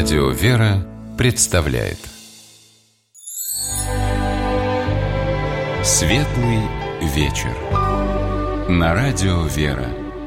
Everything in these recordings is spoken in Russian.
Радио «Вера» представляет Светлый вечер на Радио «Вера».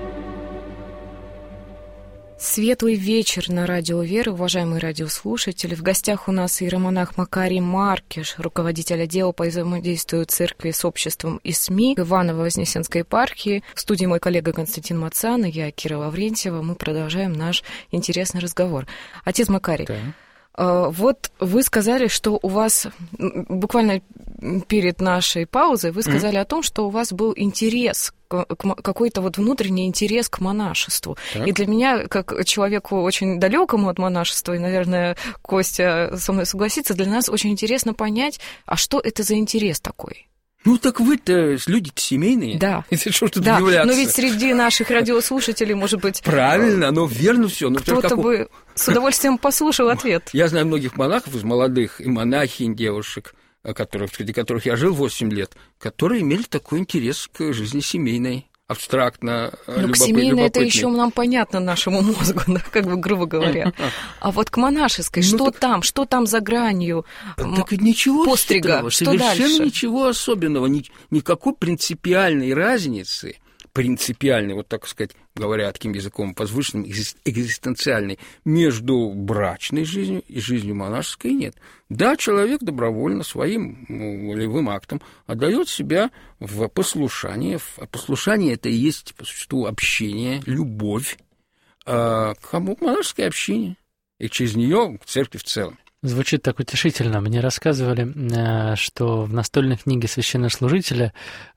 Светлый вечер на Радио «Вера», уважаемые радиослушатели. В гостях у нас иеромонах Макарий Маркиш, руководитель отдела по взаимодействию церкви с обществом и СМИ Иваново-Вознесенской епархии. В студии мой коллега Константин Мацан и я, Кира Лаврентьева. Мы продолжаем наш интересный разговор. Отец Макарий, вот вы сказали, что у вас, буквально перед нашей паузой, вы сказали о том, что у вас был интерес, какой-то вот внутренний интерес к монашеству. Так. И для меня, как человеку очень далекому от монашества, и, наверное, Костя со мной согласится, для нас очень интересно понять, а что это за интерес такой? Ну, так вы-то люди-то семейные. Да. Это что тут да. удивляться? Но ведь среди наших радиослушателей, может быть... Правильно, но верно все. Кто-то бы с удовольствием послушал ответ. Я знаю многих монахов из молодых, и монахинь, девушек, среди которых я жил 8 лет, которые имели такой интерес к жизни семейной. Абстрактно, но к семейной это еще нам понятно, нашему мозгу, да, как бы грубо говоря. А вот к монашеской, что там за гранью так ничего пострига, что совершенно дальше? Ничего особенного, никакой принципиальной разницы, вот так сказать, говоря таким языком возвышенным, экзистенциальной, между брачной жизнью и жизнью монашеской нет. Да, человек добровольно своим волевым актом отдает себя в послушание. Послушание – это и есть, по существу, общение, любовь к монашеской общине, и через нее к церкви в целом. Звучит так утешительно. Мне рассказывали, что в настольной книге священнослужителя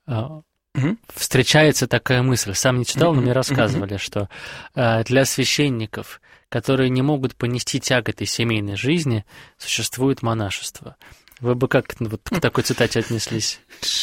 встречается такая мысль. Сам не читал, но мне рассказывали, что для священников, которые не могут понести тяготы семейной жизни, существует монашество. Вы бы как вот к такой цитате отнеслись?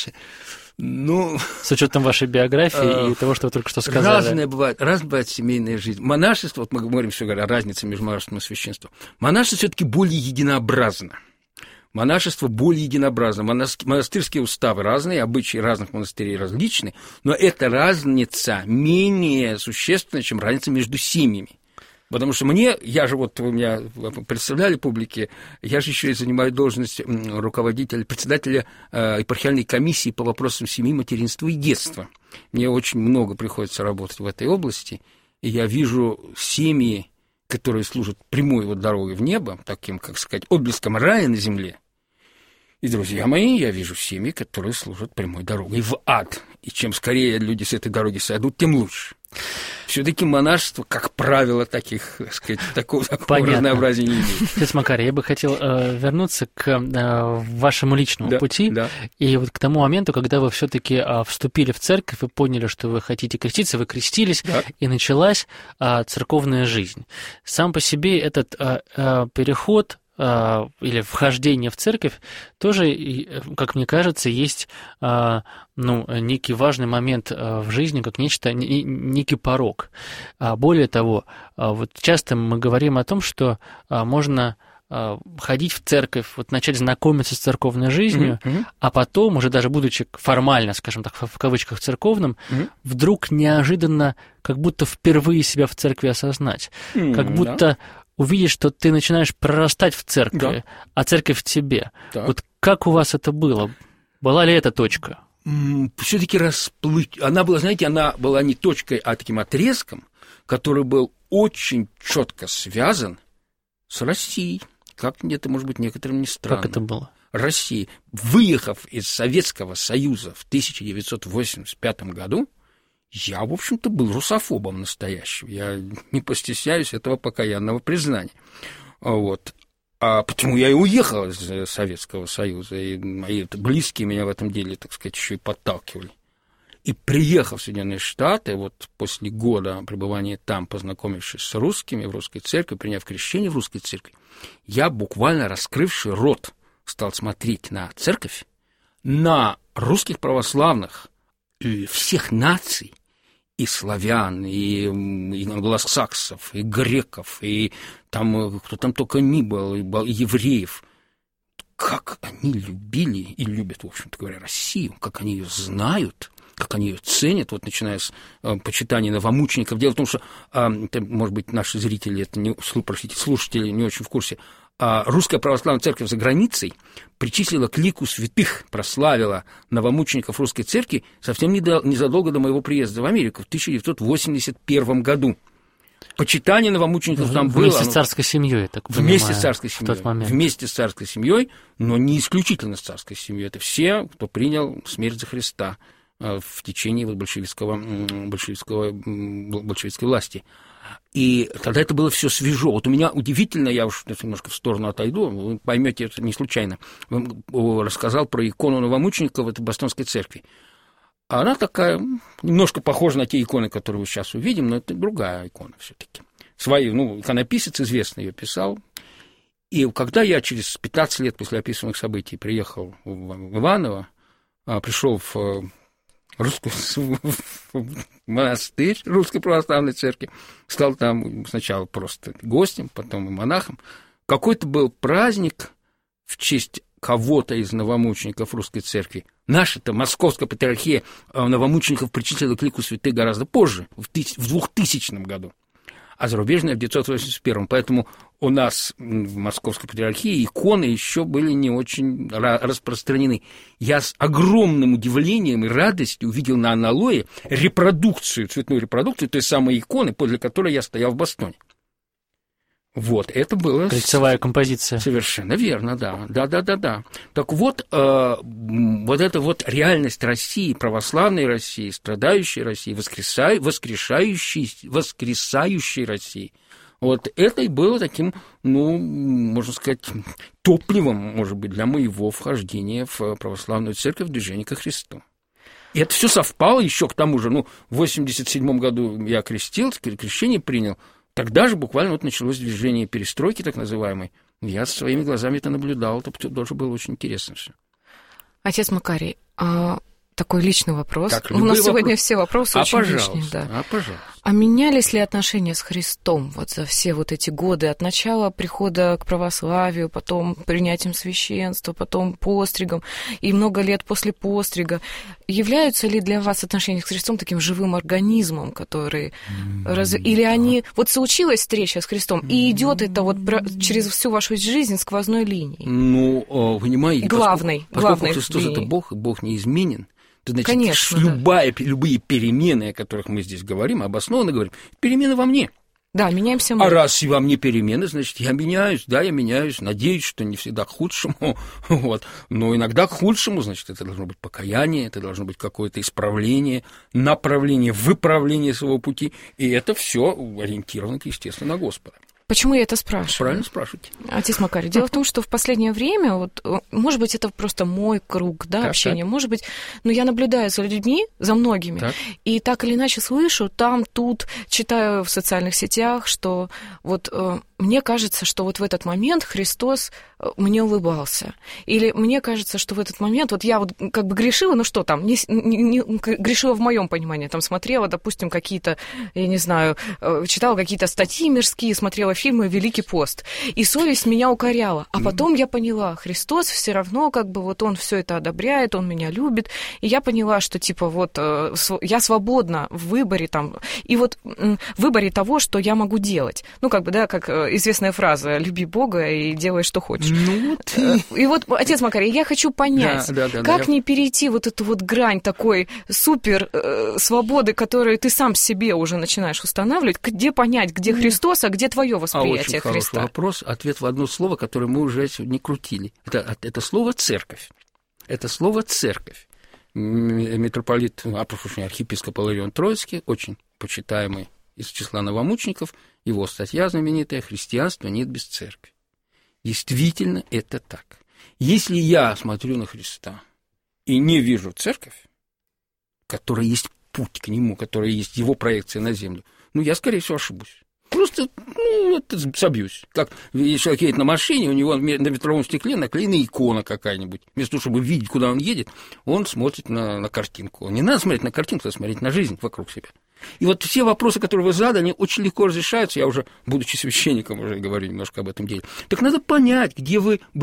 Ну, с учетом вашей биографии и того, что вы только что сказали. Разная бывает семейная жизнь. Монашество, вот мы говорим все о разнице между монашеством и священством. Монашество все-таки более единообразно. Монашество более единообразно. Монастырские уставы разные, обычаи разных монастырей различны, но эта разница менее существенна, чем разница между семьями. Потому что вы меня представляли публике, я же еще и занимаю должность председателя епархиальной комиссии по вопросам семьи, материнства и детства. Мне очень много приходится работать в этой области, и я вижу семьи, которые служат прямой дорогой в небо, таким, как сказать, отблеском рая на земле. И, друзья мои, я вижу семьи, которые служат прямой дорогой в ад. И чем скорее люди с этой дороги сойдут, тем лучше. Все-таки монашество, как правило, такого разнообразия не имеет. Отец Макарий, я бы хотел вернуться к вашему личному пути, и вот к тому моменту, когда вы все-таки вступили в церковь, вы поняли, что вы хотите креститься, вы крестились, и началась церковная жизнь. Сам по себе этот переход или вхождение в церковь тоже, как мне кажется, есть некий важный момент в жизни, как некий порог. Более того, вот часто мы говорим о том, что можно ходить в церковь, начать знакомиться с церковной жизнью, а потом, уже даже будучи формально, скажем так, в кавычках церковным, вдруг неожиданно, как будто впервые себя в церкви осознать, как будто увидишь, что ты начинаешь прорастать в церкви, а церковь в тебе. Так. Вот как у вас это было? Была ли эта точка? Все-таки она была не точкой, а таким отрезком, который был очень четко связан с Россией. Как это, может быть, некоторым не странно. Как это было? Россия, выехав из Советского Союза в 1985 году, я, в общем-то, был русофобом настоящим. Я не постесняюсь этого покаянного признания. А почему я и уехал из Советского Союза, и мои близкие меня в этом деле, так сказать, еще и подталкивали. И приехав в Соединенные Штаты, после года пребывания там, познакомившись с русскими в русской церкви, приняв крещение в русской церкви, я, буквально раскрывший рот, стал смотреть на церковь, на русских православных и всех наций, и славян, и англосаксов, и греков, и там, кто там только ни был, и евреев. Как они любили и любят, в общем-то говоря, Россию, как они ее знают, как они ее ценят, вот начиная с почитания новомучеников. Дело в том, что, это, может быть, наши зрители, это не, слушатели не очень в курсе, Русская православная церковь за границей причислила к лику святых, прославила новомучеников русской церкви совсем незадолго до моего приезда в Америку в 1981 году. Почитание новомучеников там было. Вместе с царской семьей, я так понимаю. Вместе с царской семьей. Вместе с царской семьей, но не исключительно с царской семьей. Это все, кто принял смерть за Христа в течение большевистской власти. И тогда это было все свежо. Вот у меня удивительно, я уж немножко в сторону отойду, вы поймете это не случайно, рассказал про икону новомучеников в этой Бостонской церкви. Она такая, немножко похожа на те иконы, которые мы сейчас увидим, но это другая икона все-таки. Иконописец известный ее писал. И когда я через 15 лет после описанных событий приехал в Иваново, пришел в монастырь Русской православной церкви, стал там сначала просто гостем, потом и монахом. Какой-то был праздник в честь кого-то из новомучеников Русской церкви. Наша-то Московская патриархия новомучеников причислила к лику святых гораздо позже, в 2000 году, а зарубежная в 1981. Поэтому у нас в Московской патриархии иконы еще были не очень распространены. Я с огромным удивлением и радостью увидел на аналое цветную репродукцию той самой иконы, подле которой я стоял в Бостоне. Вот, это было... Кольцевая композиция. Совершенно верно, да. Так вот, вот эта вот реальность России, православной России, страдающей России, воскресающей России, вот это и было таким, можно сказать, топливом, может быть, для моего вхождения в православную церковь, в движение ко Христу. И это все совпало еще к тому же, в 1987 году я крестился, крещение принял. Тогда же буквально началось движение перестройки, так называемой. Я своими глазами это наблюдал, это тоже было очень интересно все. Отец Макарий, такой личный вопрос. У нас сегодня все вопросы очень личные. Да. Пожалуйста. А менялись ли отношения с Христом вот за все вот эти годы, от начала прихода к православию, потом принятием священства, потом постригом, и много лет после пострига? Являются ли для вас отношения с Христом таким живым организмом, который... Или они... Вот случилась встреча с Христом, и идет это вот через всю вашу жизнь сквозной линией? Понимаете, главной Христос линией. Это Бог, и Бог неизменен. Значит, конечно, любые перемены, о которых мы здесь говорим, обоснованно говорим, перемены во мне. Да, меняемся мы. А раз и во мне перемены, значит, я меняюсь, надеюсь, что не всегда к худшему, вот. Но иногда к худшему, значит, это должно быть покаяние, это должно быть какое-то исправление, направление, выправление своего пути, и это все ориентировано, естественно, на Господа. Почему я это спрашиваю? Правильно спрашиваете. Отец Макарий, дело в том, что в последнее время, может быть, это просто мой круг общения, может быть, но я наблюдаю за людьми, за многими, и так или иначе слышу, тут, читаю в социальных сетях, что мне кажется, что вот в этот момент Христос мне улыбался. Или мне кажется, что в этот момент я как бы грешила, не грешила в моем понимании, смотрела, допустим, какие-то, я не знаю, читала какие-то статьи мирские, смотрела фильмы «Великий пост», и совесть меня укоряла. А потом я поняла, Христос все равно он все это одобряет, он меня любит, и я поняла, что я свободна в выборе и в выборе того, что я могу делать. Как известная фраза «люби Бога и делай, что хочешь». И отец Макарий, я хочу понять, как не перейти эту грань такой супер свободы, которую ты сам себе уже начинаешь устанавливать, где понять, где Христос, а где твое восприятие Христа? Очень хороший вопрос, ответ в одно слово, которое мы уже сегодня крутили. Это слово «церковь». Это слово «церковь». Митрополит, архиепископ Иларион Троицкий, очень почитаемый из числа новомучеников, его статья знаменитая «Христианство нет без церкви». Действительно, это так. Если я смотрю на Христа и не вижу церковь, которая есть путь к нему, которая есть его проекция на землю, я, скорее всего, ошибусь. Просто собьюсь. Как если человек едет на машине, у него на ветровом стекле наклеена икона какая-нибудь. Вместо того, чтобы видеть, куда он едет, он смотрит на картинку. Не надо смотреть на картинку, надо смотреть на жизнь вокруг себя. И все вопросы, которые вы задали, очень легко разрешаются. Я уже, будучи священником, уже говорю немножко об этом деле. Так надо понять, где вы были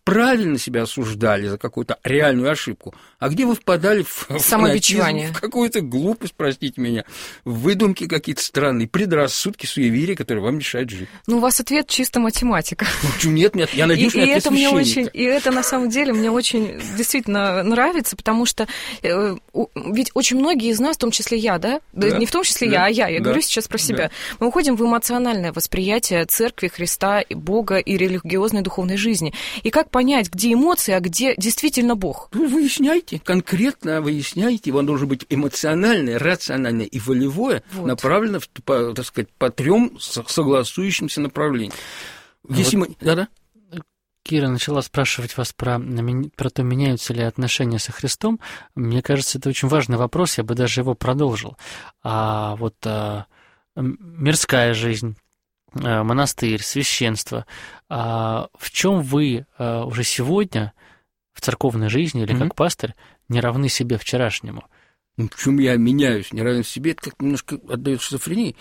правильно себя осуждали за какую-то реальную ошибку, а где вы впадали в самобичевание, в какую-то глупость, простите меня, в выдумки какие-то странные, предрассудки, суеверия, которые вам мешают жить. Ну, у вас ответ чисто математика. Нет, я надеюсь, что ответ священника. И это, на самом деле, мне очень действительно нравится, потому что ведь очень многие из нас, в том числе я, да? Не в том числе я, а я говорю сейчас про себя. Мы уходим в эмоциональное восприятие церкви, Христа, Бога и религиозной духовной жизни. И как понять, где эмоции, а где действительно Бог? Вы выясняйте, конкретно выясняйте. Он должен быть эмоциональное, рациональное и волевое, направлено, так сказать, по 3 согласующимся направлениям. Если мы... Да-да. Кира начала спрашивать вас про то, меняются ли отношения со Христом. Мне кажется, это очень важный вопрос, я бы даже его продолжил. Мирская жизнь, монастырь, священство. В чем вы уже сегодня в церковной жизни или как пастырь не равны себе вчерашнему? Почему я меняюсь, не равен себе? Это как немножко отдает шизофрении.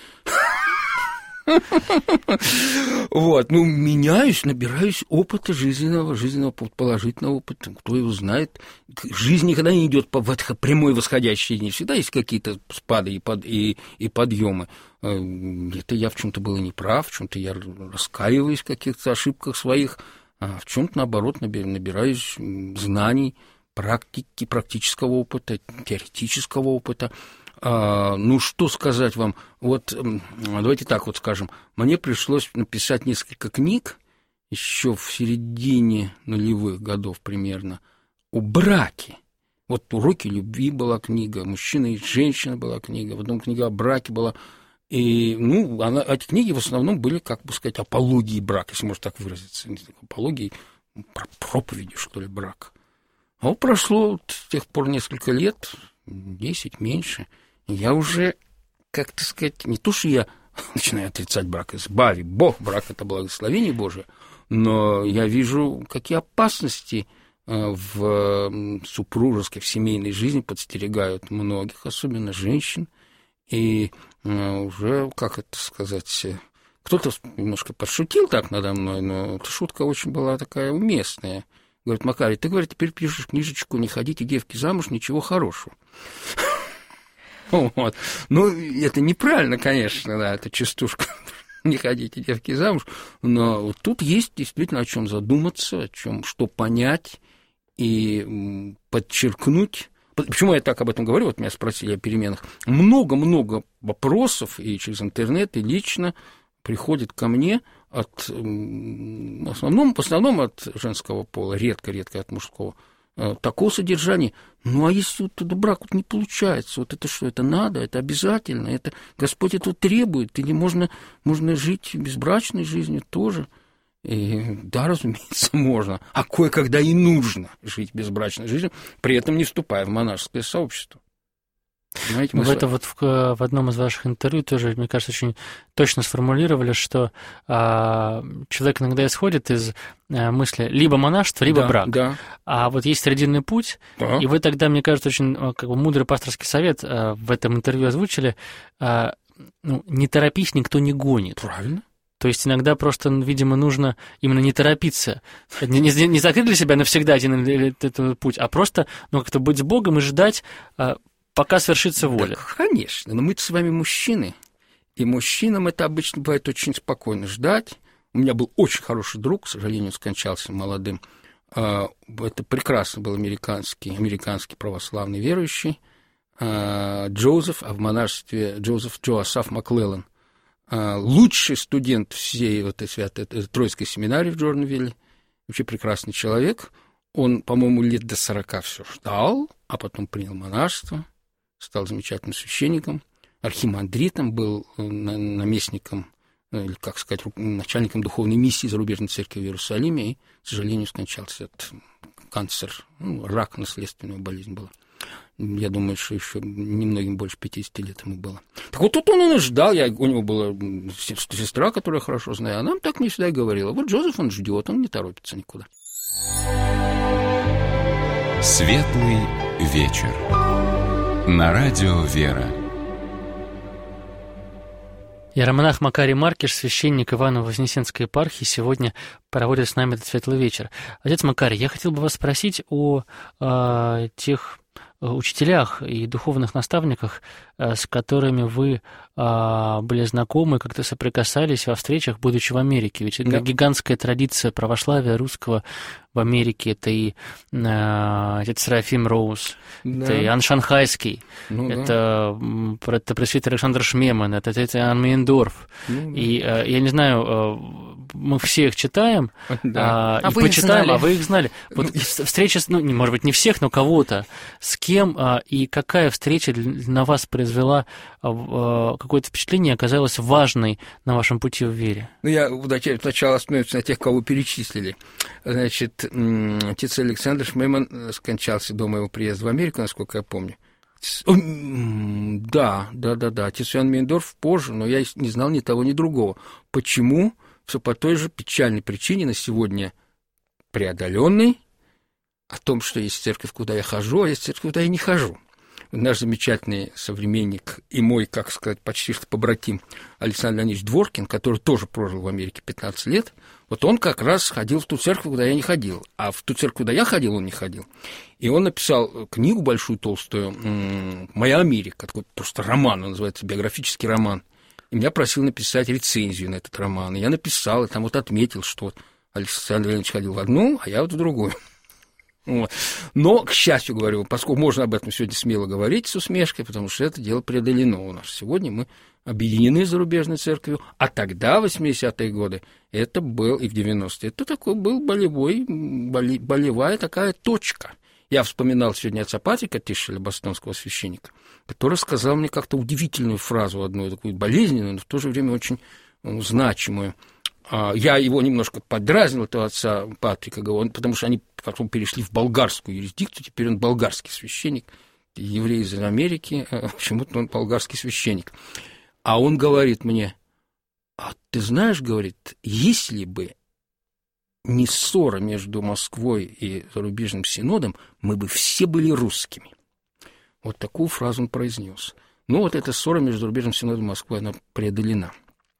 Меняюсь, набираюсь опыта жизненного положительного опыта. Кто его знает? Жизнь никогда не идет по прямой восходящей линии. Всегда есть какие-то спады и подъемы. Где-то я в чем-то был неправ, в чем-то я раскаиваюсь в каких-то ошибках своих, а в чем-то, наоборот, набираюсь знаний, практики, практического опыта, теоретического опыта. Что сказать вам? Давайте так скажем. Мне пришлось написать несколько книг еще в середине нулевых годов примерно о браке. «Уроки любви» была книга, «Мужчина и женщина» была книга, потом книга о браке была. И, эти книги в основном были, как бы сказать, апологией брака, если можно так выразиться. Апологией, проповеди, что ли, брака. А прошло с тех пор несколько лет, 10, меньше, и я уже, как-то сказать, не то, что я начинаю отрицать брак, избави Бог, брак – это благословение Божие, но я вижу, какие опасности в супружеской, в семейной жизни подстерегают многих, особенно женщин, и уже, как это сказать, кто-то немножко подшутил так надо мной, но эта шутка очень была такая уместная. Говорит: Макарий, ты, говорит, теперь пишешь книжечку «Не ходите, девки, замуж, ничего хорошего». Это неправильно, конечно, да, это частушка. Не ходите, девки, замуж. Но тут есть действительно о чем задуматься, о чем, что понять и подчеркнуть. Почему я так об этом говорю? Меня спросили о переменах. Много-много вопросов и через интернет, и лично приходит ко мне в основном от женского пола, редко от мужского, такого содержания. А если брак не получается, это что, это надо, это обязательно, это Господь этого требует, или можно жить безбрачной жизнью тоже? И, да, разумеется, можно, а кое-когда и нужно жить безбрачной жизнью, при этом не вступая в монашеское сообщество. Знаете, в одном из ваших интервью тоже, мне кажется, очень точно сформулировали, что человек иногда исходит из мысли либо монашество, либо брак. Да. А есть срединный путь, и вы тогда, мне кажется, очень мудрый пасторский совет в этом интервью озвучили: не торопись, никто не гонит. Правильно. То есть иногда просто, видимо, нужно именно не торопиться, не закрыть для себя навсегда этот путь, а просто как-то быть с Богом и ждать, пока свершится воля. Да, конечно, но мы-то с вами мужчины, и мужчинам это обычно бывает очень спокойно ждать. У меня был очень хороший друг, к сожалению, скончался молодым. Это прекрасно был американский православный верующий Джозеф, а в монашестве Джоасаф Маклеллан. Лучший студент всей этой Троицкой семинарии в Джорнвилле, вообще прекрасный человек. Он, по-моему, лет до 40 все ждал, а потом принял монашество, стал замечательным священником, архимандритом, был наместником, или, как сказать, начальником духовной миссии зарубежной церкви в Иерусалиме, и, к сожалению, скончался от канцера, рак, наследственная болезнь была. Я думаю, что еще немногим больше 50 лет ему было. Так тут он и ждал. У него была сестра, которая хорошо знает. Она так мне всегда и говорила: Джозеф, он ждет, он не торопится никуда. Светлый вечер. На радио «Вера». Иеромонах Макарий Маркиш, священник Иваново-Вознесенской епархии, сегодня проводит с нами этот светлый вечер. Отец Макарий, я хотел бы вас спросить о тех учителях и духовных наставниках, с которыми вы были знакомы, как-то соприкасались во встречах, будучи в Америке. Ведь это гигантская традиция православия русского в Америке. Это и отец Серафим Роуз, это и Иоанн Шанхайский, это пресвитер Александр Шмеман, это отец Иоанн Мейндорф. И я не знаю, мы все их читаем, и почитаем, а вы их знали. Вот встреча, может быть, не всех, но кого-то. С кем и какая встреча на вас произвела какое-то впечатление, оказалась важной на вашем пути в вере? Я сначала остановлюсь на тех, кого перечислили. Значит, отец Александр Шмеман скончался до моего приезда в Америку, насколько я помню. Да. Отец Иоанн Мейндорф позже, но я не знал ни того, ни другого. Почему? Все по той же печальной причине, на сегодня преодоленной, о том, что есть церковь, куда я хожу, а есть церковь, куда я не хожу. Наш замечательный современник и мой, как сказать, почти что побратим Александр Леонидович Дворкин, который тоже прожил в Америке 15 лет, вот он как раз ходил в ту церковь, куда я не ходил. А в ту церковь, куда я ходил, он не ходил. И он написал книгу большую, толстую, «Моя Америка», такой просто роман, он называется, биографический роман. И меня просил написать рецензию на этот роман. И я написал, и там вот отметил, что вот Александр Леонидович ходил в одну, а я вот в другую. Вот. Но, к счастью, говорю, поскольку можно об этом сегодня смело говорить с усмешкой, потому что это дело преодолено у нас. Сегодня мы объединены с зарубежной церковью, а тогда, в 80-е годы, это был, и в 90-е, это такой был болевая такая точка. Я вспоминал сегодня отца Патрика Тишеля, бостонского священника, который сказал мне как-то удивительную фразу одну, такую болезненную, но в то же время очень значимую. Я его немножко подразнил, этого отца Патрика, потому что они потом перешли в болгарскую юрисдикцию, теперь он болгарский священник, еврей из Америки, почему-то он болгарский священник. А он говорит мне, а ты знаешь, говорит, если бы не ссора между Москвой и зарубежным синодом, мы бы все были русскими. Вот такую фразу он произнес. Ну, вот эта ссора между зарубежным синодом и Москвой, она преодолена.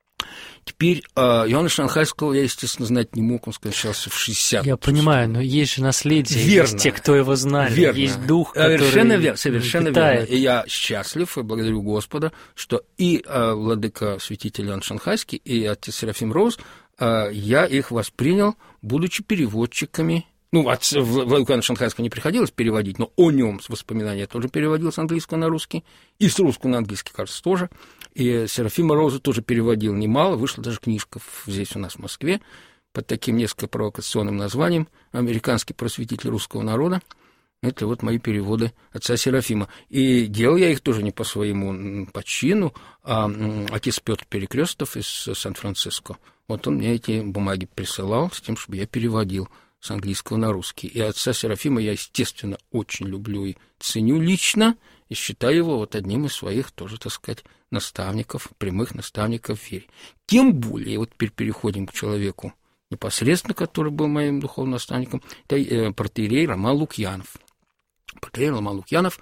Теперь Иоанна Шанхайского я, естественно, знать не мог, он скончался в 60. Я понимаю, но есть же наследие, верно, есть те, кто его знали, верно, есть дух, который совершенно верно. И я счастлив и благодарю Господа, что и владыка святитель Иоанн Шанхайский, и отец Серафим Роуз, я их воспринял, будучи переводчиками. Ну, владыку Иоанна Шанхайского не приходилось переводить, но о нем с воспоминания я тоже переводил с английского на русский, и с русского на английский, кажется, тоже. И Серафима Роуза тоже переводил немало, вышла даже книжка здесь у нас в Москве под таким несколько провокационным названием «Американский просветитель русского народа». Это вот мои переводы отца Серафима. И делал я их тоже не по своему почину, а отец Петр Перекрестов из Сан-Франциско. Вот он мне эти бумаги присылал с тем, чтобы я переводил с английского на русский. И отца Серафима я, естественно, очень люблю и ценю лично, и считаю его вот одним из своих тоже, так сказать, наставников, прямых наставников в вере. Тем более, вот теперь переходим к человеку непосредственно, который был моим духовным наставником, это протоиерей Роман Лукьянов. Протоиерей Роман Лукьянов,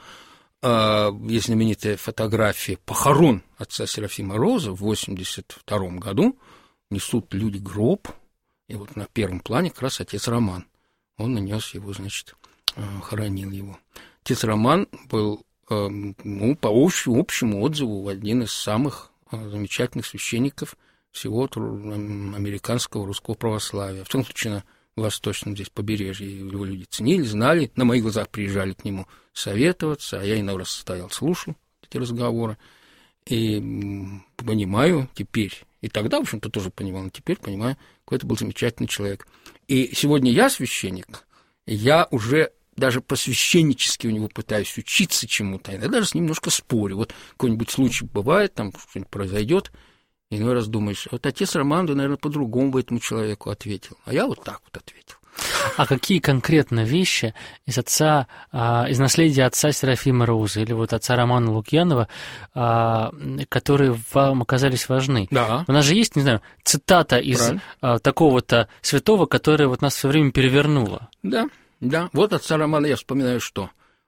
есть знаменитая фотография похорон отца Серафима Роуза в 1982 году, несут люди гроб, и вот на первом плане как раз отец Роман. Он нанес его, значит, хоронил его. Отец Роман был, по общему отзыву, один из самых замечательных священников всего американского русского православия. В том случае на восточном здесь побережье его люди ценили, знали, на моих глазах приезжали к нему советоваться, а я иной раз стоял, слушал эти разговоры. И понимаю теперь, и тогда, в общем-то, тоже понимал, но теперь понимаю, какой это был замечательный человек. И сегодня я священник, я уже даже по-священнически у него пытаюсь учиться чему-то, я даже с ним немножко спорю. Вот какой-нибудь случай бывает, там что-нибудь произойдет, и иной раз думаешь, вот отец Роман, наверное, по-другому бы этому человеку ответил, а я вот так вот ответил. А какие конкретно вещи из наследия отца Серафима Роуза или вот отца Романа Лукьянова, которые вам оказались важны? Да. У нас же есть, не знаю, цитата из такого-то святого, которая вот нас все время перевернула. Да. Вот отца Романа я вспоминаю, что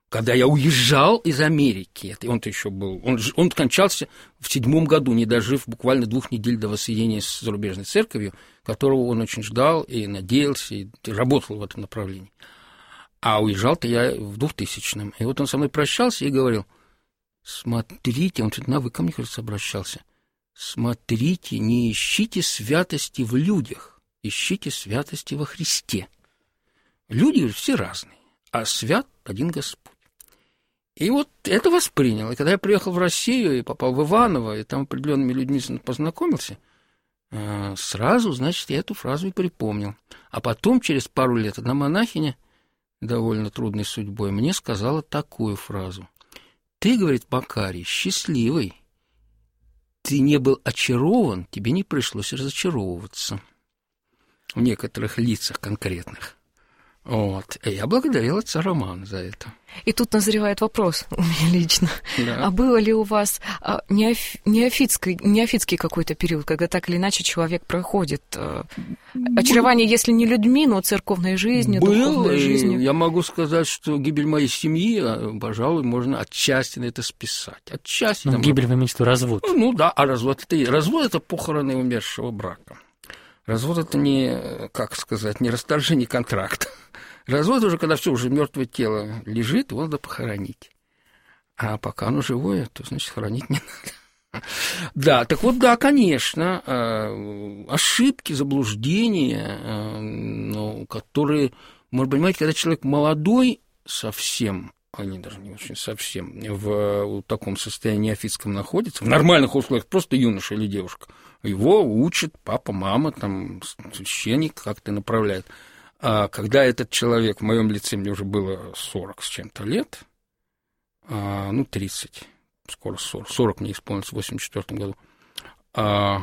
Когда я уезжал из Америки, он-то еще был, он скончался в 7 году, не дожив буквально 2 недель до воссоединения с зарубежной церковью, которого он очень ждал и надеялся, и работал в этом направлении. А уезжал-то я в 2000-м. И вот он со мной прощался и говорил: смотрите, он на «вы» ко мне, кажется, обращался, смотрите, не ищите святости в людях, ищите святости во Христе. Люди все разные, а свят один Господь. И вот это воспринял. И когда я приехал в Россию и попал в Иваново, и там определенными людьми познакомился, сразу, значит, я эту фразу и припомнил. А потом, через пару лет, одна монахиня, довольно трудной судьбой, мне сказала такую фразу: «Ты, — говорит, — Макарий, счастливый. Ты не был очарован, тебе не пришлось разочаровываться в некоторых лицах конкретных». Вот. И я благодарил отца Романа за это. И тут назревает вопрос у меня лично. Да. А было ли у вас неофитский какой-то период, когда так или иначе человек проходит очарование, если не людьми, но церковной жизнью, духовной жизнью? Я могу сказать, что гибель моей семьи, пожалуй, можно отчасти на это списать. Отчасти. Гибель, вы имеете в виду развод? Ну да, а развод это похороны умершего брака. Развод — это не, как сказать, не расторжение контракта. Развод уже, когда все уже мертвое тело лежит, его надо похоронить. А пока оно живое, то, значит, хоронить не надо. Да, так вот, да, конечно, ошибки, заблуждения, которые, можно понимать, когда человек молодой совсем, они даже не очень совсем, в таком состоянии неофитском находится, в нормальных условиях, просто юноша или девушка, его учат папа, мама, там, священник как-то направляет. А когда этот человек, в моем лице мне уже было 40 с чем-то лет, 30, скоро 40 мне исполнилось в 84 году, в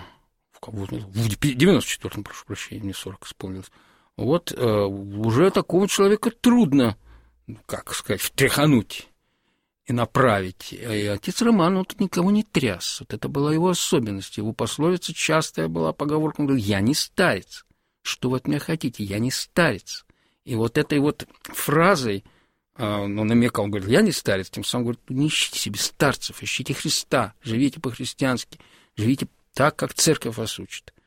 94-м, прошу прощения, мне 40 исполнилось, вот уже такого человека трудно, как сказать, втряхануть и направить. И отец Роман, он тут никого не тряс. Вот это была его особенность. Его пословица частая была, поговорка, он говорил: «Я не старец. Что вы от меня хотите? Я не старец». И вот этой вот фразой, он намекал, он говорит: «Я не старец», тем самым говорит: не ищите себе старцев, ищите Христа, живите по-христиански, живите так, как церковь вас учит.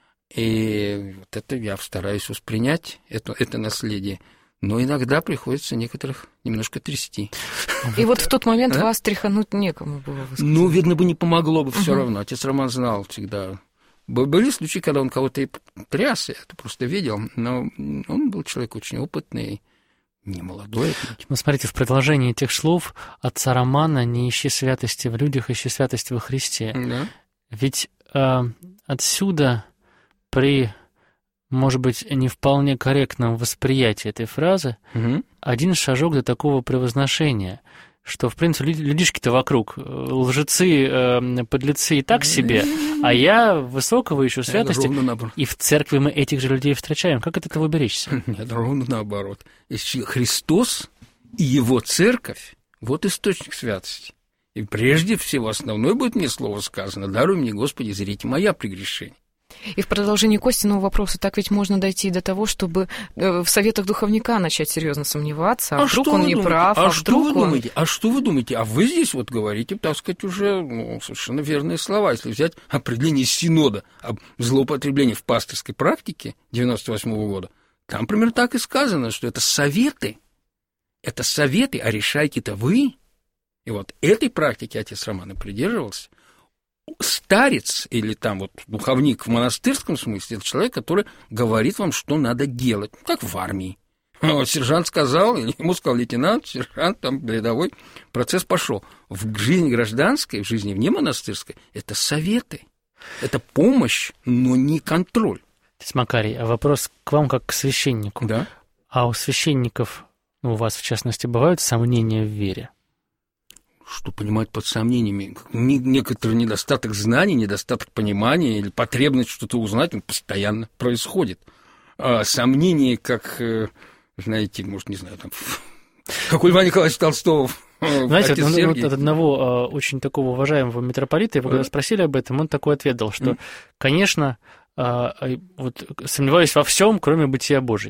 И вот это я стараюсь воспринять, это наследие. Но иногда приходится некоторых немножко трясти. И вот в тот момент вас тряхануть некому было. Ну, видно бы, не помогло бы все равно. Отец Роман знал всегда. Были случаи, когда он кого-то и тряс, я это просто видел, но он был человек очень опытный, не молодой. Ну, смотрите, в продолжении этих слов отца Романа: «Не ищи святости в людях, ищи святости во Христе». Да. Ведь отсюда при, может быть, не вполне корректном восприятии этой фразы один шажок до такого превозношения, что, в принципе, людишки-то вокруг, лжецы, подлецы и так себе, а я высокого ищу святости, и в церкви мы этих же людей встречаем. Как от этого уберечься? Нет, ровно наоборот. Если Христос и Его церковь — вот источник святости. И прежде всего основное будет мне слово сказано: «Даруй мне, Господи, зрите моя прегрешение». И в продолжении Костиного вопроса, так ведь можно дойти до того, чтобы в советах духовника начать серьезно сомневаться, а вдруг он не прав, а что вы думаете? А вы здесь вот говорите, так сказать, уже совершенно верные слова. Если взять определение Синода об злоупотреблении в пастырской практике 98-го года, там примерно так и сказано, что это советы, а решайте-то вы. И вот этой практики отец Роман и придерживался. Старец или там вот духовник в монастырском смысле — это человек, который говорит вам, что надо делать, как в армии. Вот сержант сказал, ему сказал лейтенант, сержант, там рядовой, процесс пошел. В жизни гражданской, в жизни вне монастырской — это советы, это помощь, но не контроль. Макарий, а вопрос к вам как к священнику. Да. А у священников, у вас в частности, бывают сомнения в вере? Что понимать под сомнениями? Некоторый недостаток знаний, недостаток понимания или потребность что-то узнать, он постоянно происходит. А сомнения, как, знаете, может, не знаю, там, как у Льва Николаевича Толстого. Знаете, вот от одного очень такого уважаемого митрополита, его когда спросили об этом, он такой ответил, что, конечно, вот, сомневаюсь во всем, кроме бытия Божьего.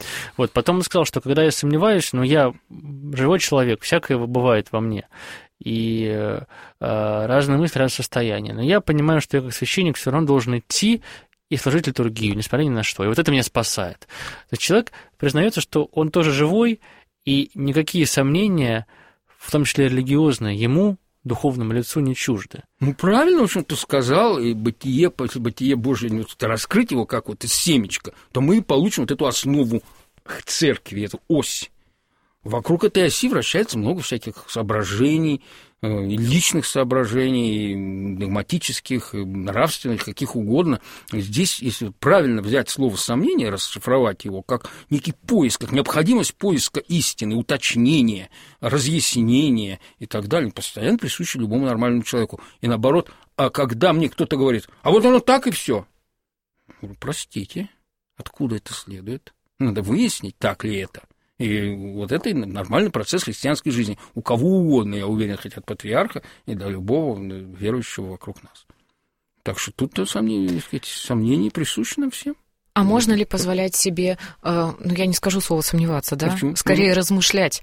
Вот, потом он сказал, что когда я сомневаюсь, я живой человек, всякое бывает во мне, и разные мысли, разные состояния. Но я понимаю, что я как священник все равно должен идти и служить литургию, несмотря ни на что. И вот это меня спасает. То есть человек признается, что он тоже живой, и никакие сомнения, в том числе религиозные, ему, духовному лицу, не чужды. Правильно, в общем, ты сказал, и бытие, если бытие Божие, раскрыть его как вот из семечка, то мы получим вот эту основу церкви, эту ось. Вокруг этой оси вращается много всяких соображений, личных соображений, догматических, нравственных, каких угодно. Здесь, если правильно взять слово «сомнение», расшифровать его как некий поиск, как необходимость поиска истины, уточнения, разъяснения и так далее, постоянно присущи любому нормальному человеку. И наоборот, а когда мне кто-то говорит, а вот оно так и все, простите, откуда это следует? Надо выяснить, так ли это. И вот это нормальный процесс христианской жизни. У кого угодно, я уверен, хоть от патриарха и до любого верующего вокруг нас. Так что тут сомнения присущи нам всем. А можно ли позволять себе, я не скажу слово сомневаться, да? Почему? Скорее размышлять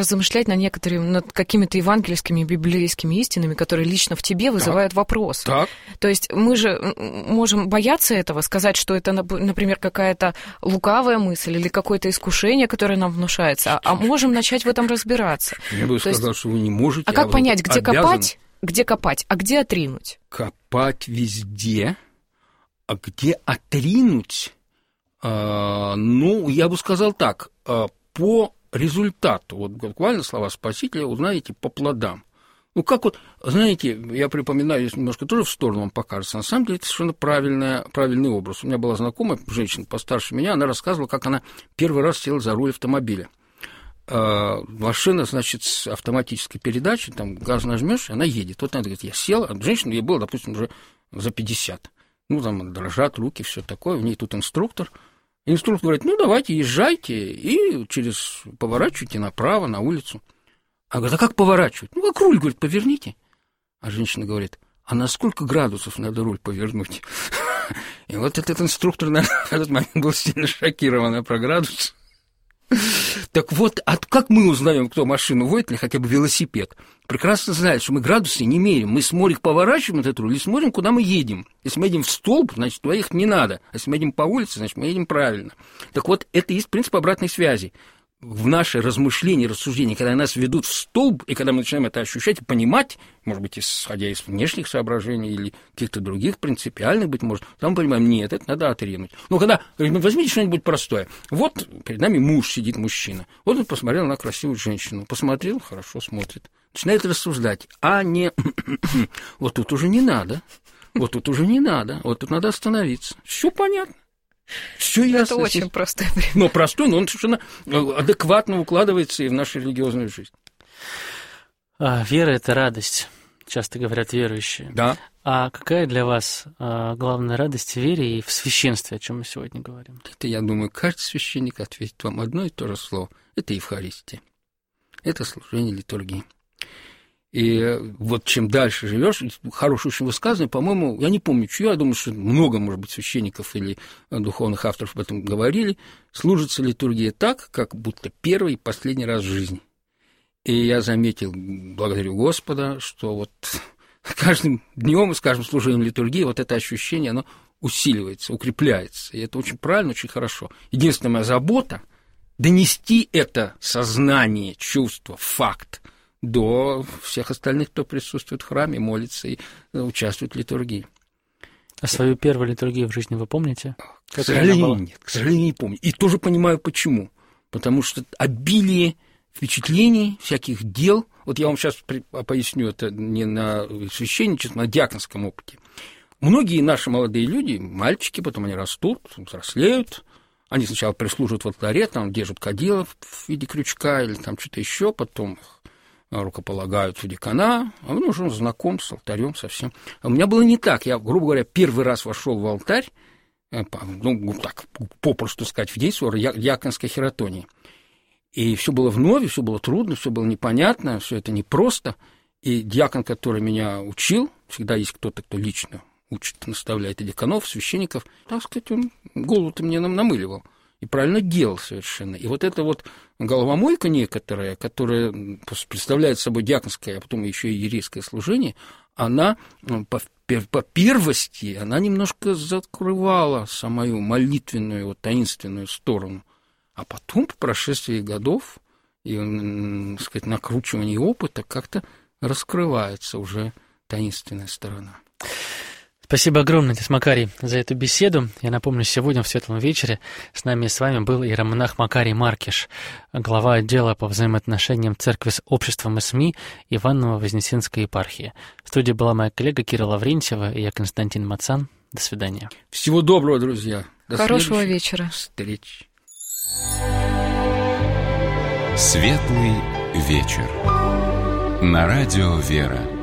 над какими-то евангельскими, библейскими истинами, которые лично в тебе вызывают вопрос. Так. То есть мы же можем бояться этого, сказать, что это, например, какая-то лукавая мысль или какое-то искушение, которое нам внушается, а можем начать в этом разбираться. Я бы сказал, что вы не можете. А как понять, где копать, а где отринуть? Копать везде, а где отринуть? Я бы сказал так, по результату, вот буквально слова Спасителя узнаете по плодам. Знаете, я припоминаю, немножко тоже в сторону вам покажется, на самом деле это совершенно правильный образ. У меня была знакомая женщина постарше меня, она рассказывала, как она первый раз села за руль автомобиля. Машина, значит, с автоматической передачей, там газ нажмешь, она едет. Вот она говорит, я села, а женщина, ей было, допустим, уже за 50. Там дрожат руки, все такое, в ней тут инструктор. Инструктор говорит, давайте, езжайте, и поворачивайте направо, на улицу. А говорит, а как поворачивать? Как руль, говорит, поверните. А женщина говорит, а на сколько градусов надо руль повернуть? И вот этот инструктор, наверное, в этот момент был сильно шокирован про градус. Так вот, как мы узнаем, кто машину водит или хотя бы велосипед? Прекрасно знает, что мы градусы не меряем. Мы смотрим, поворачиваем этот руль и смотрим, куда мы едем. Если мы едем в столб, значит, туда ехать не надо. А если мы едем по улице, значит, мы едем правильно. Так вот, это и есть принцип обратной связи. В наши размышления, рассуждения, когда нас ведут в столб, и когда мы начинаем это ощущать и понимать, может быть, исходя из внешних соображеий или каких-то других принципиальных, быть может, там мы понимаем, нет, это надо отринуть. Когда возьмите что-нибудь простое. Вот перед нами муж сидит, мужчина. Вот он посмотрел на красивую женщину. Посмотрел, хорошо смотрит. Начинает рассуждать. Вот тут уже не надо. Вот тут уже не надо. Вот тут надо остановиться. Все понятно. Все ясно. Это очень простой пример. Простой, но он совершенно адекватно укладывается и в нашу религиозную жизнь. Вера – это радость, часто говорят верующие. Да. А какая для вас главная радость в вере и в священстве, о чем мы сегодня говорим? Это, я думаю, каждый священник ответит вам одно и то же слово. Это Евхаристия. Это служение литургии. И вот чем дальше живешь, хорошее очень высказывание, по-моему, я не помню, чье, я думаю, что много, может быть, священников или духовных авторов об этом говорили, служится литургия так, как будто первый и последний раз в жизни. И я заметил, благодарю Господа, что вот каждым днем, скажем, служением литургии, вот это ощущение, оно усиливается, укрепляется. И это очень правильно, очень хорошо. Единственная моя забота – донести это сознание, чувство, факт до всех остальных, кто присутствует в храме, молится и участвует в литургии. А свою первую литургию в жизни вы помните? К сожалению, нет, к сожалению, не помню. И тоже понимаю, почему. Потому что обилие впечатлений, всяких дел. Вот я вам сейчас поясню, это не на священничестве, а на диаконском опыте. Многие наши молодые люди, мальчики, потом они растут, взрослеют, они сначала прислуживают в алтаре, там держат кадила в виде крючка или там что-то еще, потом их рукополагают в дьякона, а он уже знаком с алтарем совсем. А у меня было не так. Я, грубо говоря, первый раз вошел в алтарь, так, попросту сказать, в день своей диаконской хератонии. И все было вновь, все было трудно, все было непонятно, все это непросто. И диакон, который меня учил, всегда есть кто-то, кто лично учит, наставляет и диаконов, священников, так сказать, он голову-то мне намыливал. и правильно делал совершенно. И вот эта вот головомойка некоторая, которая представляет собой диаконское, а потом еще и иерейское служение, она по первости, она немножко закрывала самую молитвенную, вот, таинственную сторону. А потом, по прошествии годов и, так сказать, накручивания опыта, как-то раскрывается уже таинственная сторона. Спасибо огромное, отец Макарий, за эту беседу. Я напомню, сегодня в Светлом вечере с нами и с вами был иеромонах Макарий Маркиш, глава отдела по взаимоотношениям церкви с обществом и СМИ Иваново-Вознесенской епархии. В студии была моя коллега Кира Лаврентьева и я, Константин Мацан. До свидания. Всего доброго, друзья. До Хорошего вечера. Встреч. Светлый вечер. На радио «Вера».